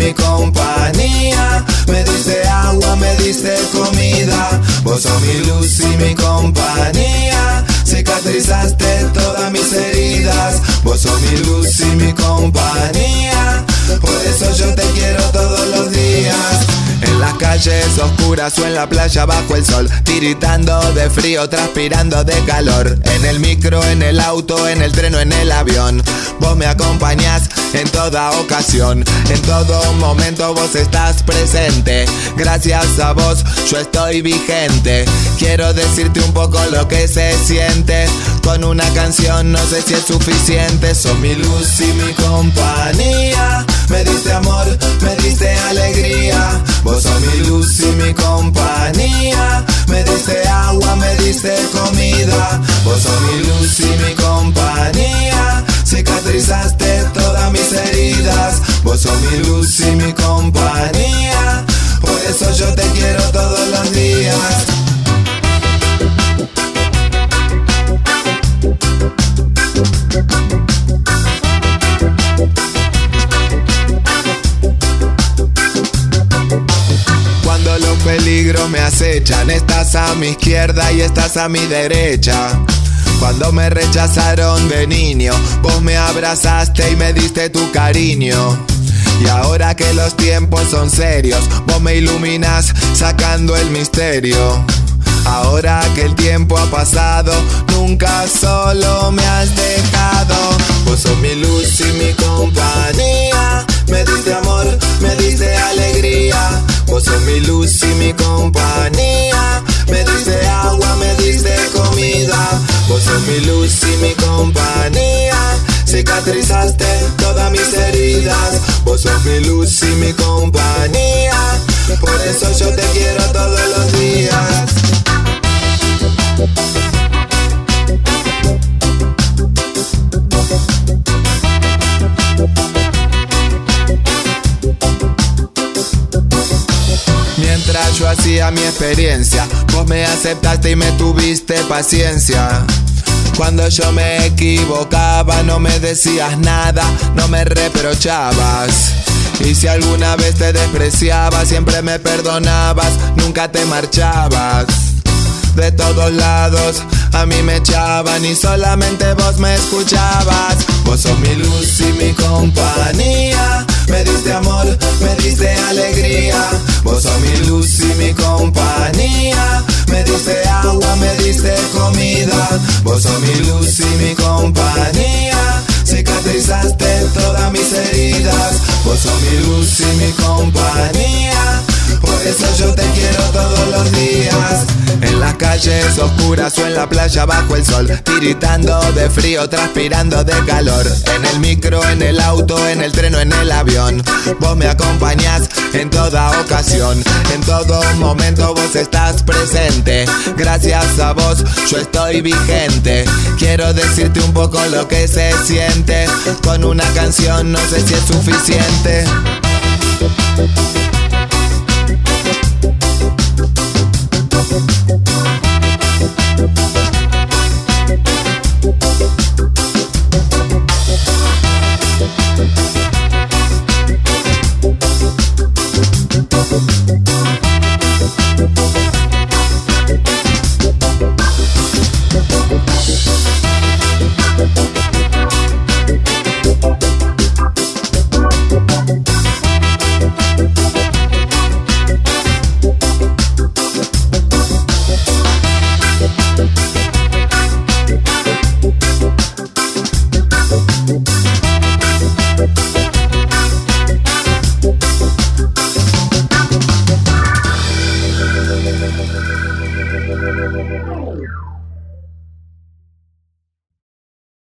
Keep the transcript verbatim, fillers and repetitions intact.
mi compañía. Me diste agua, me diste comida. Vos sos mi luz y mi compañía. Cicatrizaste todas mis heridas. Vos sos mi luz y mi compañía. Por eso yo te quiero todos los días. En las calles oscuras o en la playa bajo el sol, tiritando de frío, transpirando de calor. En el micro, en el auto, en el tren o en el avión, vos me acompañás en toda ocasión. En todo momento vos estás presente. Gracias a vos yo estoy vigente. Quiero decirte un poco lo que se siente. Con una canción no sé si es suficiente. Sos mi luz y mi compañía. Me diste amor, me diste alegría. Vos sos mi luz y mi compañía. Me diste agua, me diste comida. Vos sos mi luz y mi compañía. Cicatrizaste todas mis heridas. Vos sos mi luz y mi compañía. Por eso yo te quiero todos los días. Cuando los peligros me acechan, estás a mi izquierda y estás a mi derecha. Cuando me rechazaron de niño, vos me abrazaste y me diste tu cariño. Y ahora que los tiempos son serios, vos me iluminas sacando el misterio. Ahora que el tiempo ha pasado, nunca solo me has dejado. Vos sos mi luz y mi compañía. Me diste amor, me diste alegría. Vos sos mi luz y mi compañía. Me diste agua, me diste comida. Vos sos mi luz y mi compañía. Cicatrizaste todas mis heridas. Vos sos mi luz y mi compañía. Por eso yo te quiero todos los días. Mientras yo hacía mi experiencia, vos me aceptaste y me tuviste paciencia. Cuando yo me equivocaba, no me decías nada, no me reprochabas. Y si alguna vez te despreciaba, siempre me perdonabas, nunca te marchabas. De todos lados a mí me echaban y solamente vos me escuchabas. Vos sos mi luz y mi compañía. Me diste amor, me diste alegría. Vos sos mi luz y mi compañía. Me diste agua, me diste comida. Vos sos mi luz y mi compañía. Cicatrizaste todas mis heridas. Vos sos mi luz y mi compañía. Por eso yo te quiero todos los días. En las calles oscuras o en la playa bajo el sol, tiritando de frío, transpirando de calor. En el micro, en el auto, en el tren o en el avión, vos me acompañás en toda ocasión. En todo momento vos estás presente. Gracias a vos yo estoy vigente. Quiero decirte un poco lo que se siente. Con una canción no sé si es suficiente.